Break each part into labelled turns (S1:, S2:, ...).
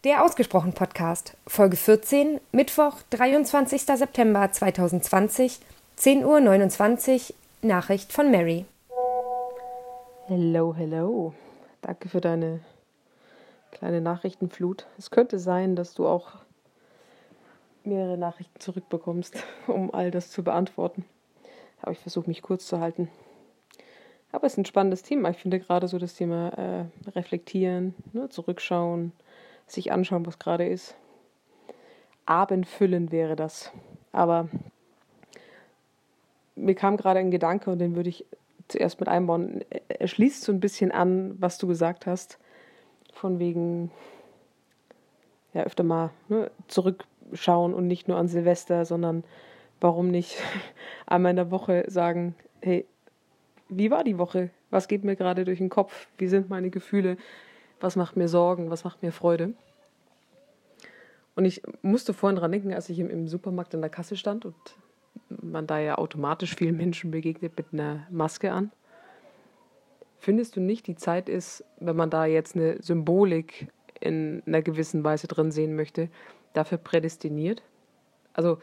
S1: Der Ausgesprochen-Podcast, Folge 14, Mittwoch, 23. September 2020, 10:29 Uhr, Nachricht von Mary.
S2: Hello, hello. Danke für deine kleine Nachrichtenflut. Es könnte sein, dass du auch mehrere Nachrichten zurückbekommst, um all das zu beantworten. Aber ich versuche mich kurz zu halten. Aber es ist ein spannendes Thema. Ich finde gerade so das Thema reflektieren, zurückschauen, sich anschauen, was gerade ist. Abendfüllen wäre das. Aber mir kam gerade ein Gedanke und den würde ich zuerst mit einbauen. Er schließt so ein bisschen an, was du gesagt hast. Von wegen, ja, öfter mal zurückschauen und nicht nur an Silvester, sondern warum nicht einmal in der Woche sagen, hey, wie war die Woche? Was geht mir gerade durch den Kopf? Wie sind meine Gefühle? Was macht mir Sorgen? Was macht mir Freude? Und ich musste vorhin dran denken, als ich im Supermarkt an der Kasse stand und man da ja automatisch vielen Menschen begegnet mit einer Maske an. Findest du nicht, die Zeit ist, wenn man da jetzt eine Symbolik in einer gewissen Weise drin sehen möchte, dafür prädestiniert? Also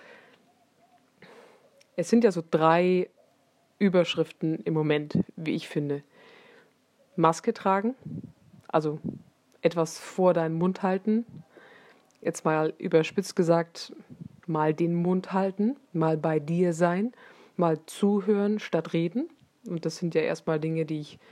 S2: es sind ja so 3 Überschriften im Moment, wie ich finde. Maske tragen, also etwas vor deinen Mund halten. Jetzt mal überspitzt gesagt, mal den Mund halten, mal bei dir sein, mal zuhören statt reden. Und das sind ja erstmal Dinge, die ich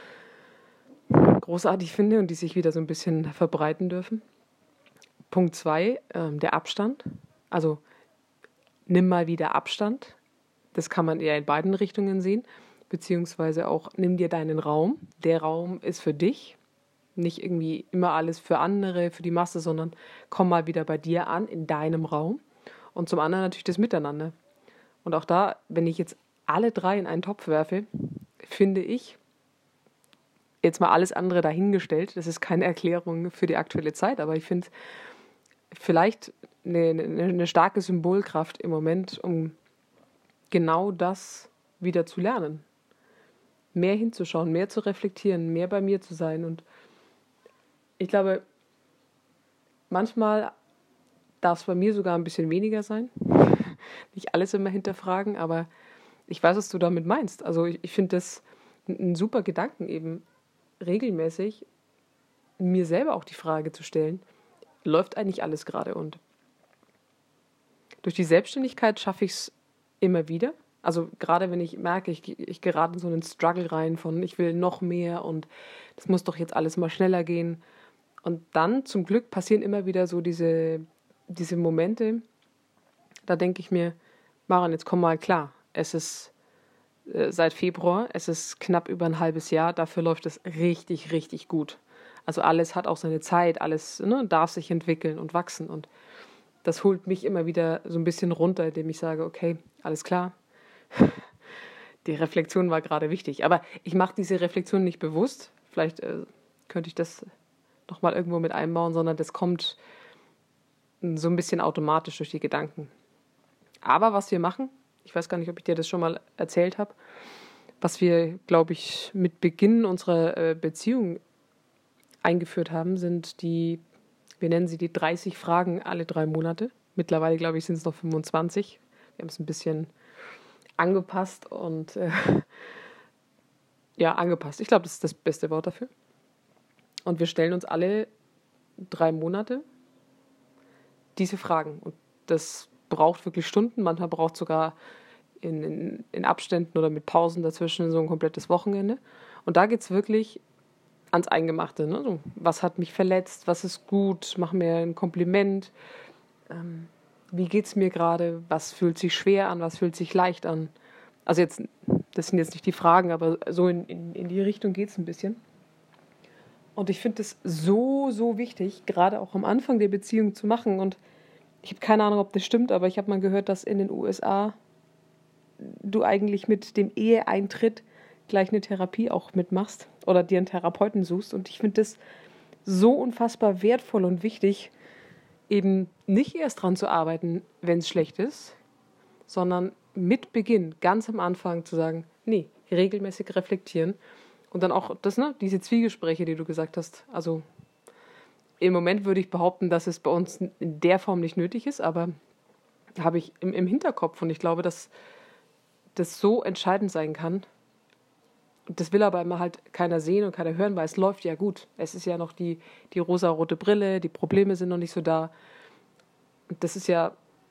S2: großartig finde und die sich wieder so ein bisschen verbreiten dürfen. Punkt 2, der Abstand. Also nimm mal wieder Abstand. Das kann man eher in beiden Richtungen sehen. Beziehungsweise auch nimm dir deinen Raum. Der Raum ist für dich. Nicht irgendwie immer alles für andere, für die Masse, sondern komm mal wieder bei dir an, in deinem Raum. Und zum anderen natürlich das Miteinander. Und auch da, wenn ich jetzt alle 3 in einen Topf werfe, finde ich, jetzt mal alles andere dahingestellt, das ist keine Erklärung für die aktuelle Zeit, aber ich finde vielleicht eine starke Symbolkraft im Moment, um genau das wieder zu lernen. Mehr hinzuschauen, mehr zu reflektieren, mehr bei mir zu sein. Und ich glaube, manchmal darf es bei mir sogar ein bisschen weniger sein. Nicht alles immer hinterfragen, aber ich weiß, was du damit meinst. Also ich finde das ein super Gedanken, eben regelmäßig mir selber auch die Frage zu stellen, läuft eigentlich alles gerade? Und durch die Selbstständigkeit schaffe ich es immer wieder. Also gerade wenn ich merke, ich gerate in so einen Struggle rein von ich will noch mehr und das muss doch jetzt alles mal schneller gehen. Und dann zum Glück passieren immer wieder so diese Momente, da denke ich mir, Maren, jetzt komm mal klar. Es ist seit Februar, es ist knapp über ein halbes Jahr, dafür läuft es richtig, richtig gut. Also alles hat auch seine Zeit, alles darf sich entwickeln und wachsen und das holt mich immer wieder so ein bisschen runter, indem ich sage, okay, alles klar, die Reflexion war gerade wichtig. Aber ich mache diese Reflexion nicht bewusst, vielleicht könnte ich das nochmal irgendwo mit einbauen, sondern das kommt so ein bisschen automatisch durch die Gedanken. Aber was wir machen, ich weiß gar nicht, ob ich dir das schon mal erzählt habe, was wir, glaube ich, mit Beginn unserer Beziehung eingeführt haben, sind wir nennen sie die 30 Fragen alle 3 Monate. Mittlerweile, glaube ich, sind es noch 25. Wir haben es ein bisschen angepasst und angepasst. Ich glaube, das ist das beste Wort dafür. Und wir stellen uns alle 3 Monate diese Fragen. Und das braucht wirklich Stunden. Manchmal braucht es sogar in Abständen oder mit Pausen dazwischen so ein komplettes Wochenende. Und da geht es wirklich ans Eingemachte. Ne? So, was hat mich verletzt? Was ist gut? Mach mir ein Kompliment. Wie geht es mir gerade? Was fühlt sich schwer an? Was fühlt sich leicht an? Also jetzt, das sind jetzt nicht die Fragen, aber so in die Richtung geht es ein bisschen. Und ich finde es so, so wichtig, gerade auch am Anfang der Beziehung zu machen. Und ich habe keine Ahnung, ob das stimmt, aber ich habe mal gehört, dass in den USA du eigentlich mit dem Eheeintritt gleich eine Therapie auch mitmachst oder dir einen Therapeuten suchst. Und ich finde das so unfassbar wertvoll und wichtig, eben nicht erst dran zu arbeiten, wenn es schlecht ist, sondern mit Beginn, ganz am Anfang zu sagen, nee, regelmäßig reflektieren und dann auch diese Zwiegespräche, die du gesagt hast, also Im Moment würde ich behaupten, dass es bei uns in der Form nicht nötig ist, aber habe ich im Hinterkopf und ich glaube, dass das so entscheidend sein kann. Das will aber immer halt keiner sehen und keiner hören, weil es läuft ja gut. Es ist ja noch die rosarote Brille, die Probleme sind noch nicht so da. Und das ist ja,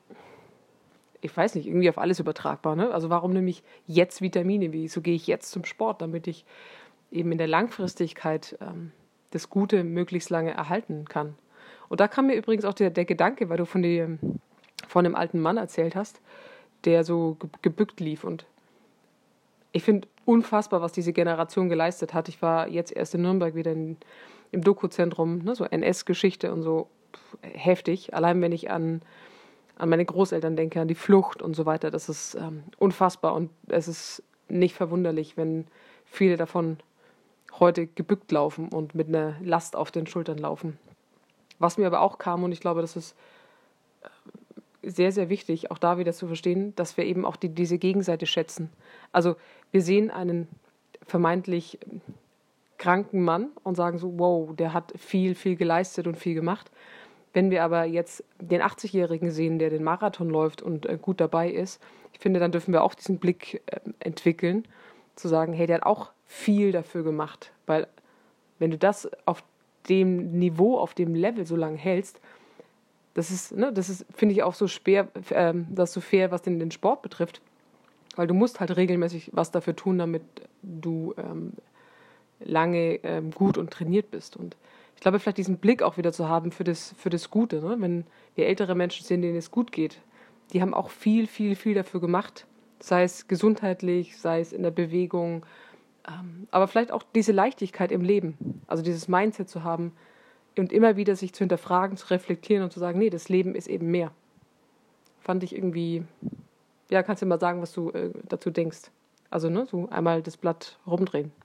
S2: ich weiß nicht, irgendwie auf alles übertragbar. Ne? Also warum nehme ich jetzt Vitamine? Wieso gehe ich jetzt zum Sport, damit ich eben in der Langfristigkeit das Gute möglichst lange erhalten kann? Und da kam mir übrigens auch der Gedanke, weil du von dem alten Mann erzählt hast, der so gebückt lief. Und ich finde unfassbar, was diese Generation geleistet hat. Ich war jetzt erst in Nürnberg wieder im Doku-Zentrum, ne, so NS-Geschichte und so, heftig. Allein wenn ich an meine Großeltern denke, an die Flucht und so weiter, das ist unfassbar. Und es ist nicht verwunderlich, wenn viele davon heute gebückt laufen und mit einer Last auf den Schultern laufen. Was mir aber auch kam, und ich glaube, das ist sehr, sehr wichtig, auch da wieder zu verstehen, dass wir eben auch diese Gegenseite schätzen. Also wir sehen einen vermeintlich kranken Mann und sagen so, wow, der hat viel, viel geleistet und viel gemacht. Wenn wir aber jetzt den 80-Jährigen sehen, der den Marathon läuft und gut dabei ist, ich finde, dann dürfen wir auch diesen Blick entwickeln, zu sagen, hey, der hat auch viel dafür gemacht. Weil wenn du das auf dem Niveau, auf dem Level so lange hältst, das ist, finde ich, auch so schwer, das so fair, was den Sport betrifft. Weil du musst halt regelmäßig was dafür tun, damit du lange gut und trainiert bist. Und ich glaube, vielleicht diesen Blick auch wieder zu haben für das Gute. Ne? Wenn wir ältere Menschen sehen, denen es gut geht, die haben auch viel, viel, viel dafür gemacht. Sei es gesundheitlich, sei es in der Bewegung. Aber vielleicht auch diese Leichtigkeit im Leben. Also dieses Mindset zu haben und immer wieder sich zu hinterfragen, zu reflektieren und zu sagen, nee, das Leben ist eben mehr. Fand ich irgendwie, ja, kannst du mal sagen, was du dazu denkst. Also, ne, so einmal das Blatt rumdrehen.